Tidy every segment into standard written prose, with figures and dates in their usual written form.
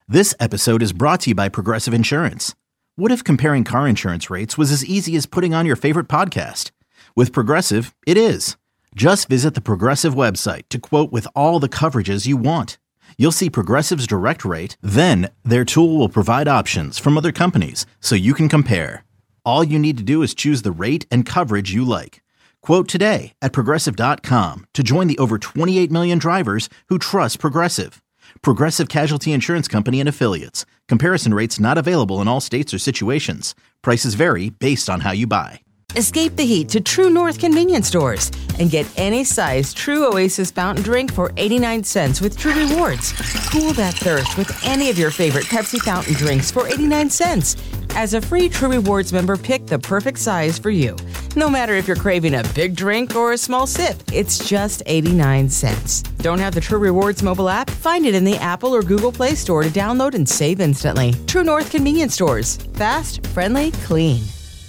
This episode is brought to you by Progressive Insurance. What if comparing car insurance rates was as easy as putting on your favorite podcast? With Progressive, it is. Just visit the Progressive website to quote with all the coverages you want. You'll see Progressive's direct rate, then their tool will provide options from other companies so you can compare. All you need to do is choose the rate and coverage you like. Quote today at Progressive.com to join the over 28 million drivers who trust Progressive. Progressive Casualty Insurance Company and Affiliates. Comparison rates not available in all states or situations. Prices vary based on how you buy. Escape the heat to True North convenience stores and get any size True Oasis fountain drink for 89 cents with True Rewards. Cool that thirst with any of your favorite Pepsi fountain drinks for 89 cents. As a free True Rewards member, pick the perfect size for you. No matter if you're craving a big drink or a small sip, it's just 89 cents. Don't have the True Rewards mobile app? Find it in the Apple or Google Play Store to download and save instantly. True North convenience stores. Fast, friendly, clean.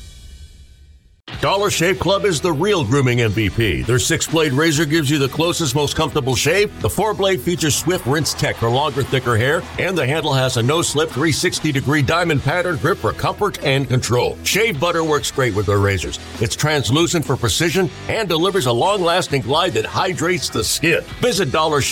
Dollar Shave Club is the real grooming MVP. Their 6-blade razor gives you the closest, most comfortable shave. The 4-blade features swift rinse tech for longer, thicker hair. And the handle has a no-slip 360-degree diamond pattern grip for comfort and control. Shave butter works great with their razors. It's translucent for precision and delivers a long-lasting glide that hydrates the skin. Visit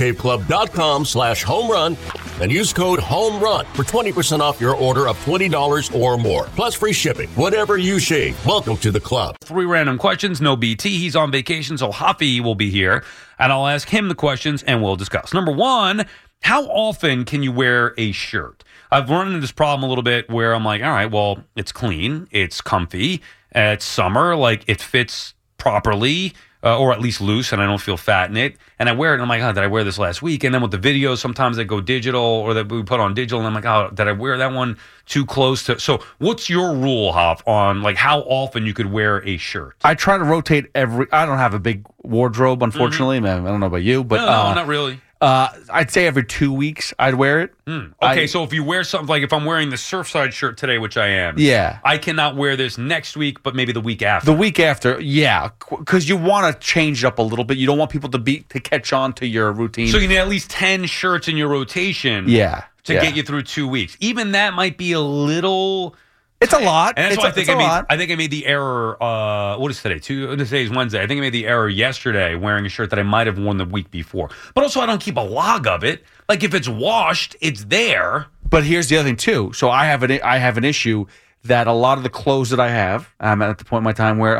DollarShaveClub.com/homerun and use code HOMERUN for 20% off your order of $20 or more. Plus free shipping. Whatever you shave, welcome to the club. 3 random questions, no BT. He's on vacation, so Hafi will be here, and I'll ask him the questions, and we'll discuss. Number 1, how often can you wear a shirt? I've run into this problem a little bit where I'm like, all right, well, it's clean, it's comfy, it's summer, like it fits properly, or at least loose, and I don't feel fat in it. And I wear it, and I'm like, oh, did I wear this last week? And then with the videos, sometimes they go digital, or that we put on digital, and I'm like, oh, did I wear that one too close to? So what's your rule, Hop, on like how often you could wear a shirt? I try to rotate I don't have a big wardrobe, unfortunately. Man, I don't know about you, but No, not really. I'd say every 2 weeks I'd wear it. Okay, so if you wear something, like if I'm wearing the Surfside shirt today, which I am, yeah, I cannot wear this next week, but maybe the week after. The week after, yeah, because you want to change it up a little bit. You don't want people to catch on to your routine. So you need at least 10 shirts in your rotation, to get you through 2 weeks. Even that might be a little. It's a lot. And that's why I think I made the error. What is today? Today's Wednesday. I think I made the error yesterday wearing a shirt that I might have worn the week before. But also, I don't keep a log of it. Like if it's washed, it's there. But here's the other thing too. So I have an issue that a lot of the clothes that I have, I'm at the point in my time where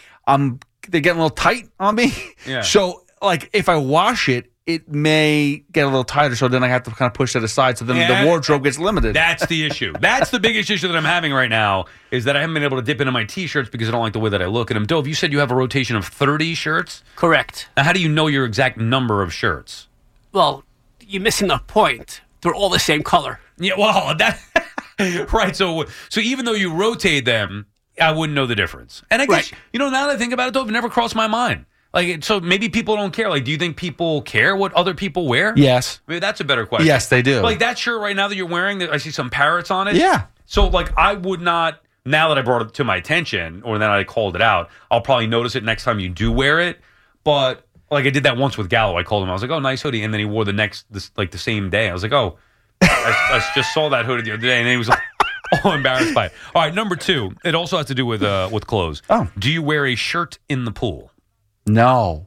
they're getting a little tight on me. Yeah. So like if I wash it, it may get a little tighter, so then I have to kind of push that aside, so then the wardrobe gets limited. That's the issue. That's the biggest issue that I'm having right now, is that I haven't been able to dip into my T-shirts because I don't like the way that I look at them. Dove, you said you have a rotation of 30 shirts? Correct. Now, how do you know your exact number of shirts? Well, you're missing the point. They're all the same color. Yeah, well, that right. So even though you rotate them, I wouldn't know the difference. And I guess, now that I think about it, Dove, it never crossed my mind. Like, so maybe people don't care. Like, do you think people care what other people wear? Yes. Maybe that's a better question. Yes, they do. Like that shirt right now that you're wearing, I see some parrots on it. Yeah. So, like, I would not, now that I brought it to my attention, or then I called it out, I'll probably notice it next time you do wear it. But, like, I did that once with Gallo. I called him. I was like, oh, nice hoodie. And then he wore the same day. I was like, oh, I just saw that hoodie the other day. And then he was like, all embarrassed by it. All right, number 2. It also has to do with clothes. Oh. Do you wear a shirt in the pool? No.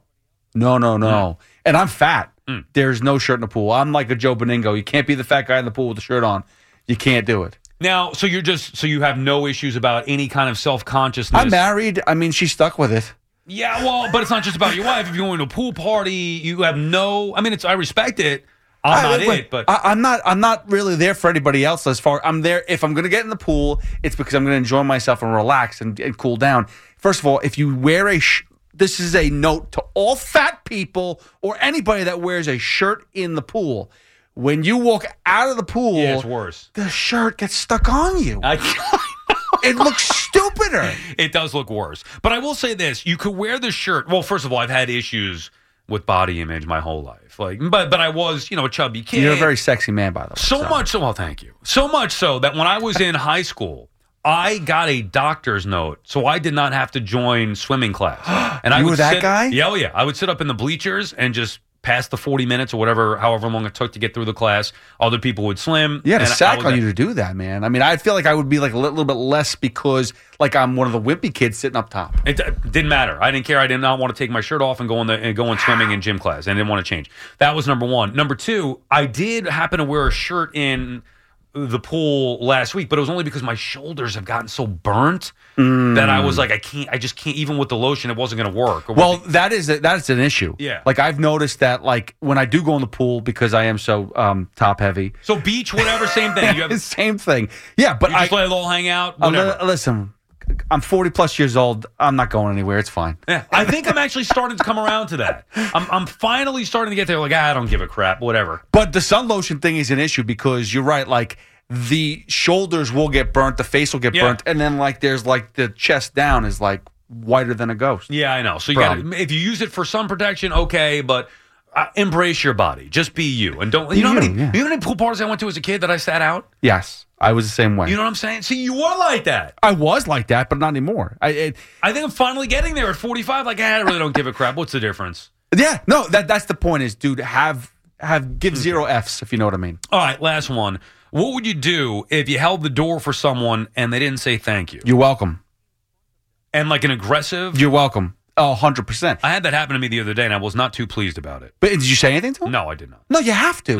And I'm fat. There's no shirt in the pool. I'm like a Joe Beningo. You can't be the fat guy in the pool with the shirt on. You can't do it. Now, so you have no issues about any kind of self-consciousness. I'm married. I mean, she's stuck with it. Yeah, well, but it's not just about your wife. If you're going to a pool party, you have no. I mean, I respect it. I'm not really there for anybody else. As far I'm there, if I'm going to get in the pool, it's because I'm going to enjoy myself and relax and cool down. First of all, if you wear this is a note to all fat people or anybody that wears a shirt in the pool. When you walk out of the pool, it's worse. The shirt gets stuck on you. It looks stupider. It does look worse. But I will say this. You could wear the shirt. Well, first of all, I've had issues with body image my whole life. But I was, a chubby kid. You're a very sexy man, by the way. So much so, well, thank you. So much so that when I was in high school, I got a doctor's note, so I did not have to join swimming class. And you were that guy? Yeah, I would sit up in the bleachers and just past the 40 minutes or whatever, however long it took to get through the class, other people would slim. Yeah, to and sack on you to do that, man. I mean, I feel like I would be like a little bit less because like I'm one of the wimpy kids sitting up top. It didn't matter. I didn't care. I did not want to take my shirt off and go in swimming in gym class. I didn't want to change. That was number one. Number two, I did happen to wear a shirt in the pool last week, but it was only because my shoulders have gotten so burnt that I was like, I just can't, even with the lotion, it wasn't going to work. Well, that's an issue. Yeah. Like I've noticed that like when I do go in the pool because I am so top heavy. So beach, whatever, same thing. You have same thing. Yeah, but you just let it all hang out, whatever. Listen, I'm 40 plus years old. I'm not going anywhere. It's fine. Yeah, I think I'm actually starting to come around to that. I'm finally starting to get there. Like, I don't give a crap, whatever. But the sun lotion thing is an issue because you're right. Like the shoulders will get burnt, the face will get burnt, and then like there's like the chest down is like whiter than a ghost. Yeah, I know. So you got if you use it for sun protection, okay, but embrace your body. Just be you, and don't. You know how many pool parties I went to as a kid that I sat out? Yes. I was the same way. You know what I'm saying? See, you were like that. I was like that, but not anymore. I think I'm finally getting there at 45. Like, I really don't give a crap. What's the difference? Yeah, no, that's the point is, dude, give 0 Fs, if you know what I mean. All right, last one. What would you do if you held the door for someone and they didn't say thank you? You're welcome. And like an aggressive? You're welcome. Oh, 100%. I had that happen to me the other day, and I was not too pleased about it. But did you say anything to him? No, I did not. No, you have to.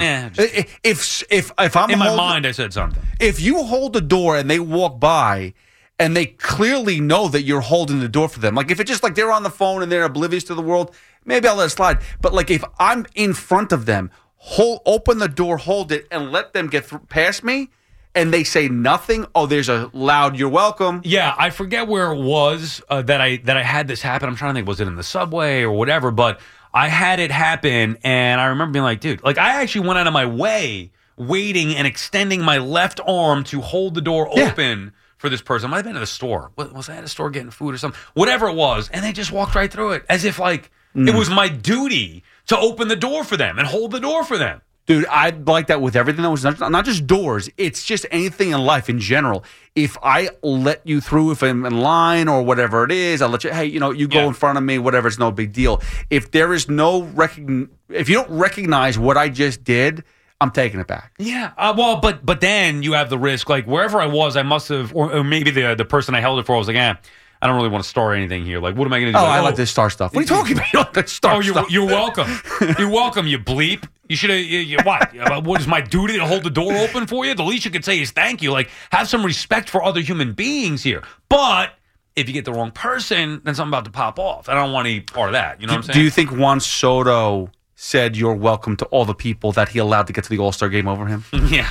If I'm in my mind, I said something. If you hold the door and they walk by, and they clearly know that you're holding the door for them, like if it's just like they're on the phone and they're oblivious to the world, maybe I'll let it slide. But like if I'm in front of them, open the door, hold it, and let them get past me. And they say nothing. Oh, there's a loud "You're welcome." Yeah, I forget where it was that I had this happen. I'm trying to think, was it in the subway or whatever? But I had it happen, and I remember being like, dude, like I actually went out of my way, waiting and extending my left arm to hold the door open for this person. I might have been at a store. Was I at a store getting food or something? Whatever it was, and they just walked right through it as if like it was my duty to open the door for them and hold the door for them. Dude, I like that with everything that was not just doors. It's just anything in life in general. If I let you through, if I'm in line or whatever it is, I'll let you, hey, you go in front of me, whatever, it's no big deal. If there is if you don't recognize what I just did, I'm taking it back. Yeah. Well, but then you have the risk, like wherever I was, I must have, or maybe the person I held it for was like, I don't really want to star anything here. Like, what am I going to do? I like this star stuff. What are you talking about? You like this star stuff? You're welcome. You're welcome, you bleep. You should have, what? What is my duty to hold the door open for you? The least you could say is thank you. Like, have some respect for other human beings here. But if you get the wrong person, then something about to pop off. I don't want any part of that. You know what I'm saying? Do you think Juan Soto said you're welcome to all the people that he allowed to get to the All-Star game over him? Yeah.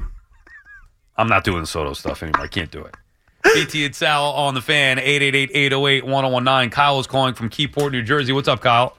I'm not doing Soto stuff anymore. I can't do it. BT and Sal on the Fan, 888-808-1019. Kyle is calling from Keyport, New Jersey. What's up, Kyle?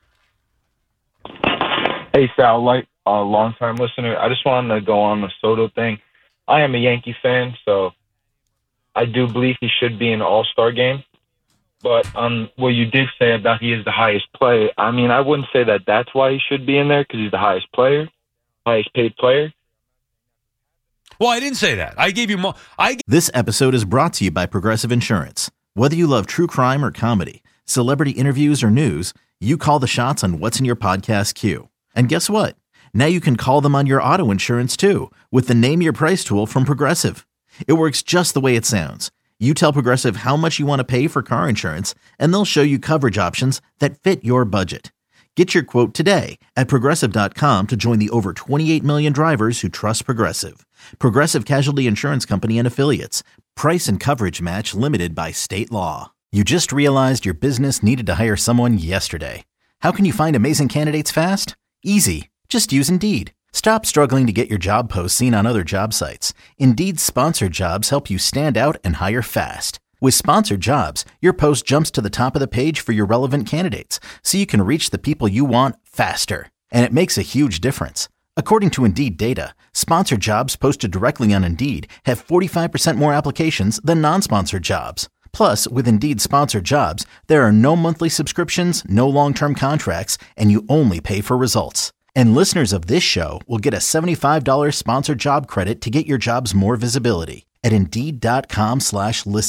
Hey, Sal, a long-time listener. I just wanted to go on the Soto thing. I am a Yankee fan, so I do believe he should be in the All-Star game. But what you did say about he is the highest player, I mean, I wouldn't say that that's why he should be in there because he's the highest paid player. Well, I didn't say that. I gave you more. This episode is brought to you by Progressive Insurance. Whether you love true crime or comedy, celebrity interviews or news, you call the shots on what's in your podcast queue. And guess what? Now you can call them on your auto insurance too with the Name Your Price tool from Progressive. It works just the way it sounds. You tell Progressive how much you want to pay for car insurance, and they'll show you coverage options that fit your budget. Get your quote today at Progressive.com to join the over 28 million drivers who trust Progressive. Progressive Casualty Insurance Company and Affiliates. Price and coverage match limited by state law. You just realized your business needed to hire someone yesterday. How can you find amazing candidates fast? Easy. Just use Indeed. Stop struggling to get your job posts seen on other job sites. Indeed's sponsored jobs help you stand out and hire fast. With sponsored jobs, your post jumps to the top of the page for your relevant candidates, so you can reach the people you want faster. And it makes a huge difference. According to Indeed data, sponsored jobs posted directly on Indeed have 45% more applications than non-sponsored jobs. Plus, with Indeed sponsored jobs, there are no monthly subscriptions, no long-term contracts, and you only pay for results. And listeners of this show will get a $75 sponsored job credit to get your jobs more visibility at Indeed.com/listen.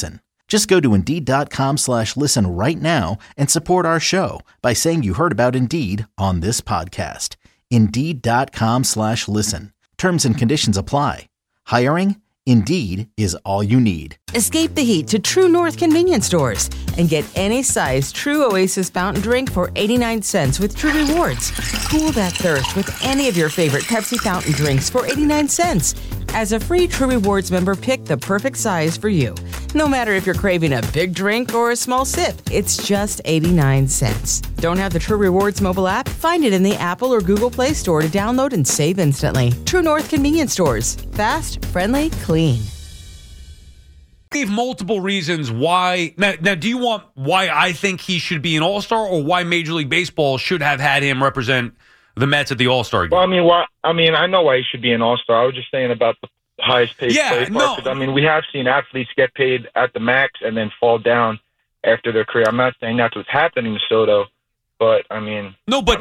Just go to Indeed.com/listen right now and support our show by saying you heard about Indeed on this podcast. Indeed.com/listen. Terms and conditions apply. Hiring? Indeed is all you need. Escape the heat to True North convenience stores and get any size True Oasis fountain drink for 89 cents with True Rewards. Cool that thirst with any of your favorite Pepsi fountain drinks for 89 cents. As a free True Rewards member, pick the perfect size for you. No matter if you're craving a big drink or a small sip, it's just 89 cents. Don't have the True Rewards mobile app? Find it in the Apple or Google Play Store to download and save instantly. True North convenience stores. Fast, friendly, clean. Gave multiple reasons why. Now, do you want why I think he should be an All-Star, or why Major League Baseball should have had him represent the Mets at the All-Star game? Well, I know why he should be an All-Star. I was just saying about the highest paid player. No. We have seen athletes get paid at the max and then fall down after their career. I'm not saying that's what's happening to Soto, but the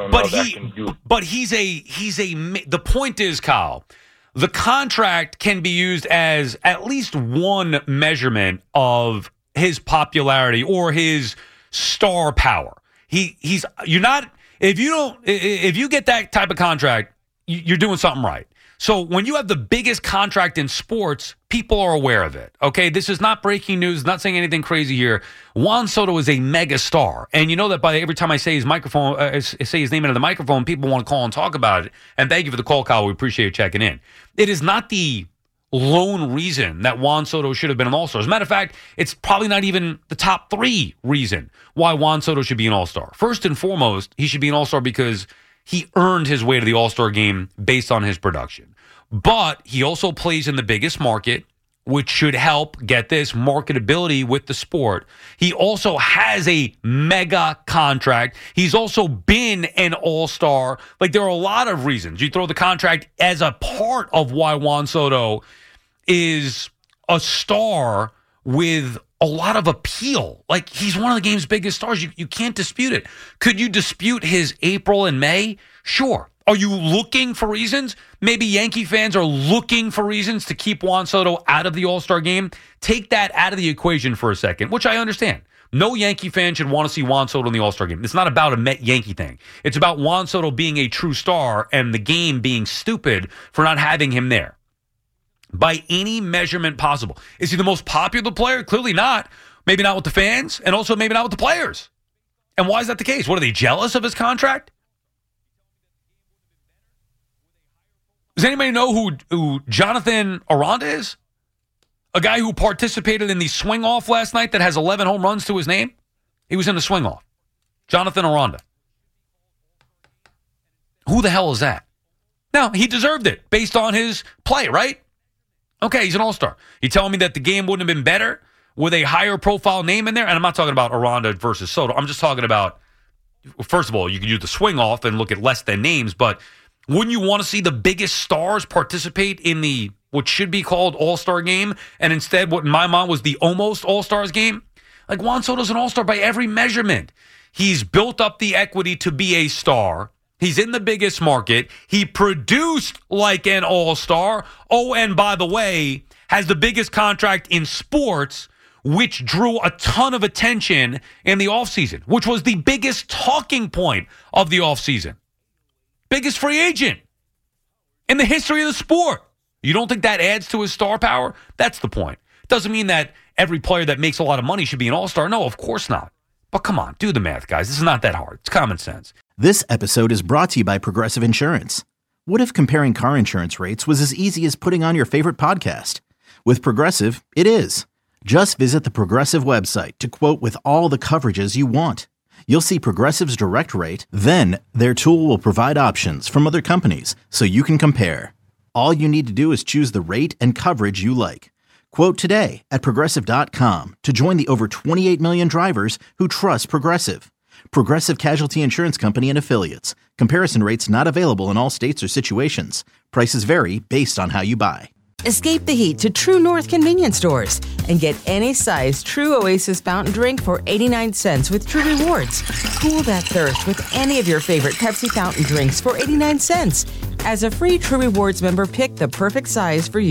point is, Kyle, the contract can be used as at least one measurement of his popularity or his star power. If you get that type of contract, you're doing something right. So when you have the biggest contract in sports, people are aware of it. Okay, this is not breaking news, not saying anything crazy here. Juan Soto is a mega star, and you know that by every time I say his name into the microphone, people want to call and talk about it. And thank you for the call, Kyle. We appreciate you checking in. It is not the lone reason that Juan Soto should have been an All-Star. As a matter of fact, it's probably not even the top 3 reason why Juan Soto should be an All-Star. First and foremost, he should be an All-Star because he earned his way to the All-Star game based on his production. But he also plays in the biggest market, which should help get this marketability with the sport. He also has a mega contract. He's also been an All-Star. Like, there are a lot of reasons. You throw the contract as a part of why Juan Soto is a star with a lot of appeal. Like, he's one of the game's biggest stars. You can't dispute it. Could you dispute his April and May? Sure. Are you looking for reasons? Maybe Yankee fans are looking for reasons to keep Juan Soto out of the All-Star game. Take that out of the equation for a second, which I understand. No Yankee fan should want to see Juan Soto in the All-Star game. It's not about a Met-Yankee thing. It's about Juan Soto being a true star and the game being stupid for not having him there. By any measurement possible. Is he the most popular player? Clearly not. Maybe not with the fans, and also maybe not with the players. And why is that the case? What, are they jealous of his contract? Does anybody know who Jonathan Aranda is? A guy who participated in the swing-off last night that has 11 home runs to his name? He was in the swing-off. Jonathan Aranda. Who the hell is that? Now, he deserved it based on his play, right? Okay, he's an All-Star. You telling me that the game wouldn't have been better with a higher profile name in there? And I'm not talking about Aranda versus Soto. I'm just talking about, first of all, you could use the swing-off and look at less than names, but wouldn't you want to see the biggest stars participate in the what should be called All-Star game, and instead what in my mind was the almost All-Stars game? Like, Juan Soto's an All-Star by every measurement. He's built up the equity to be a star. He's in the biggest market. He produced like an All-Star. Oh, and by the way, has the biggest contract in sports, which drew a ton of attention in the offseason, which was the biggest talking point of the offseason. Biggest free agent in the history of the sport. You don't think that adds to his star power? That's the point. Doesn't mean that every player that makes a lot of money should be an All-Star. No, of course not. But come on, do the math, guys. This is not that hard. It's common sense. This episode is brought to you by Progressive Insurance. What if comparing car insurance rates was as easy as putting on your favorite podcast? With Progressive, it is. Just visit the Progressive website to quote with all the coverages you want. You'll see Progressive's direct rate, then their tool will provide options from other companies so you can compare. All you need to do is choose the rate and coverage you like. Quote today at Progressive.com to join the over 28 million drivers who trust Progressive. Progressive Casualty Insurance Company and Affiliates. Comparison rates not available in all states or situations. Prices vary based on how you buy. Escape the heat to True North convenience stores and get any size True Oasis fountain drink for 89 cents with True Rewards. Cool that thirst with any of your favorite Pepsi fountain drinks for 89 cents. As a free True Rewards member, pick the perfect size for you.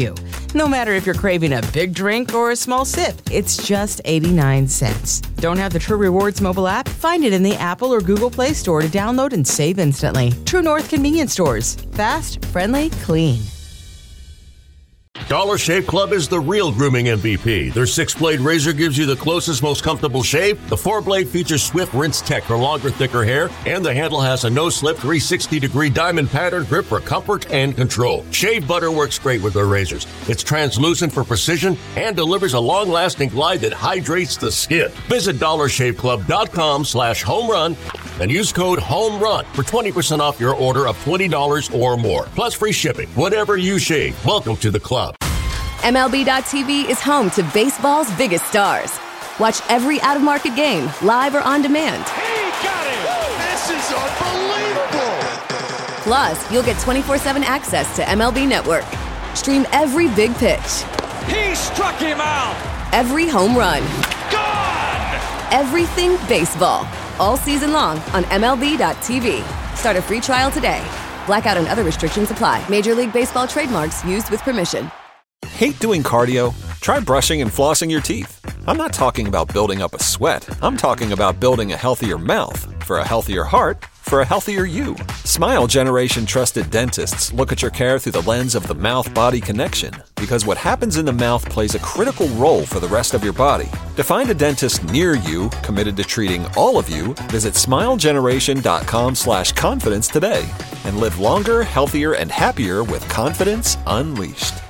No matter if you're craving a big drink or a small sip, it's just 89 cents. Don't have the True Rewards mobile app? Find it in the Apple or Google Play Store to download and save instantly. True North Convenience Stores. Fast, friendly, clean. Dollar Shave Club is the real grooming MVP. Their 6-blade razor gives you the closest, most comfortable shave. The 4-blade features swift rinse tech for longer, thicker hair, and the handle has a no-slip 360-degree diamond pattern grip for comfort and control. Shave butter works great with their razors. It's translucent for precision and delivers a long-lasting glide that hydrates the skin. Visit DollarShaveClub.com/homerun and use code HOMERUN for 20% off your order of $20 or more. Plus free shipping. Whatever you shave, welcome to the club. MLB.tv is home to baseball's biggest stars. Watch every out-of-market game, live or on demand. He got it! This is unbelievable! Plus, you'll get 24/7 access to MLB Network. Stream every big pitch. He struck him out! Every home run. Gone! Everything baseball. All season long on MLB.tv. Start a free trial today. Blackout and other restrictions apply. Major League Baseball trademarks used with permission. Hate doing cardio? Try brushing and flossing your teeth. I'm not talking about building up a sweat. I'm talking about building a healthier mouth. For a healthier heart, for a healthier you. Smile Generation trusted dentists look at your care through the lens of the mouth-body connection, because what happens in the mouth plays a critical role for the rest of your body. To find a dentist near you committed to treating all of you, visit smilegeneration.com/confidence today and live longer, healthier, and happier with confidence unleashed.